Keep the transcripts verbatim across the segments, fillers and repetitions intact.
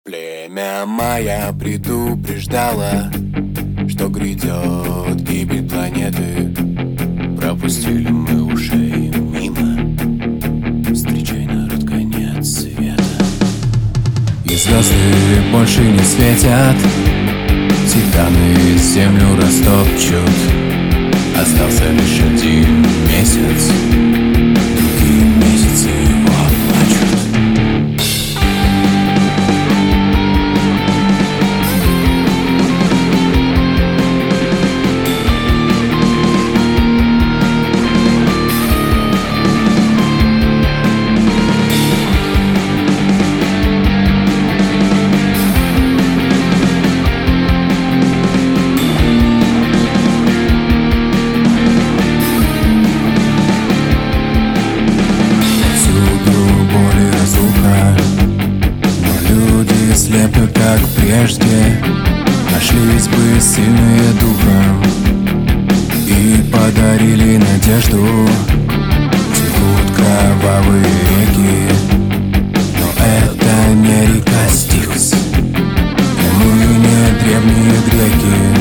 Племя майя предупреждало, что грядет гибель планеты. Пропустили мы ушей мимо. Встречай, народ, конец света. И звезды больше не светят, титаны землю растопчут. Остался лишь один месяц, другие месяцы его плачут. Слепы, как прежде, нашлись бы сильные духом и подарили надежду. Текут кровавые реки, но это не река Стикс, и мы не древние греки.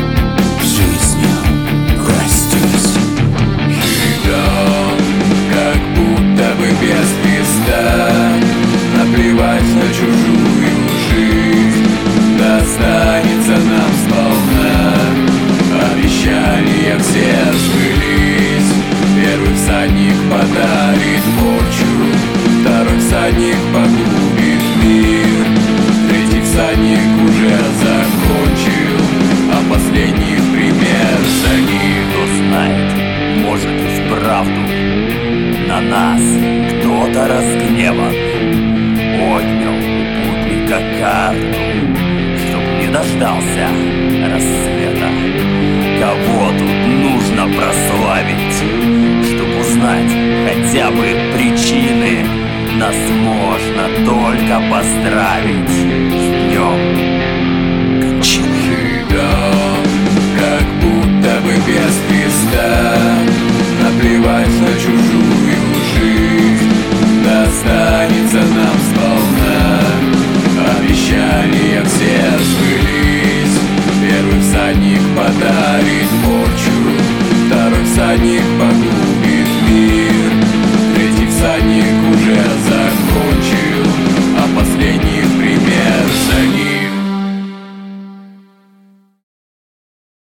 Жизнью простились. Живем, как будто бы без Христа. Наплевать на чужую жизнь, достанется нам сполна. Обещания все сбылись. Первый всадник подарит порчу, второй всадник погубит мир, третий всадник уже закончил, а последний в пример за ним. Кто знает, может и вправду на нас кто-то разгневан, отнял у путника карту, чтоб не дождался рассвета. Кого тут нужно прославить, чтоб узнать хотя бы причины? Нас можно только поздравить с днем кончины. Живем, как будто бы без Христа. Наплевать на чужую жизнь, достанется нам сполна. Обещания все сбылись. Первый всадник подарит порчу, второй всадник погубит